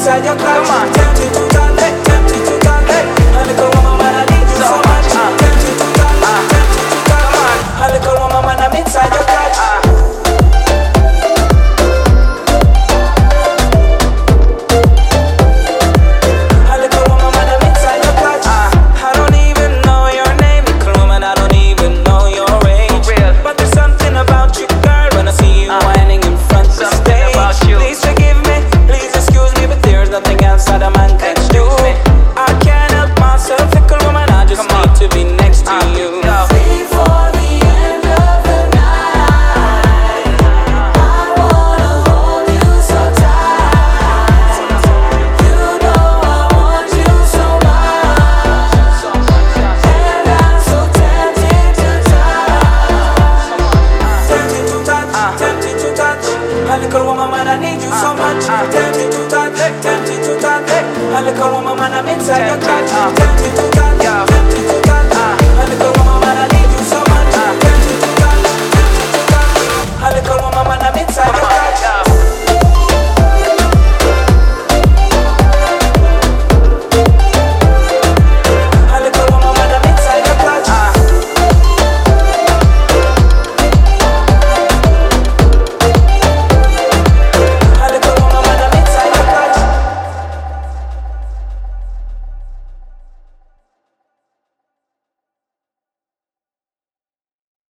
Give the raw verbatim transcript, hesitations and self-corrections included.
inside your clutch. Tempted to touch, hey, tempted to touch, hey. A little woman, man, I need you so much. Tempted to touch, tempted to touch. A little woman, man, I'm inside your clutch. A little woman, man, I'm inside your clutch. I don't even know your name, little woman, I don't even know your age. But there's something about you, girl, when I see you whining in front of the stage. Please forgive me, please excuse me, but there's nothing else that a man can do. I can't help myself, little woman, I just need to be next to you. Before the end of the night, I wanna hold you so tight. You know I want you so much, and I'm so tempted to touch. Tempted to touch, tempted to touch. A little woman, man, I need you so much. Tempted to touch, tempted to touch. A little woman, man, I'm inside your clutch. Tempted to touch.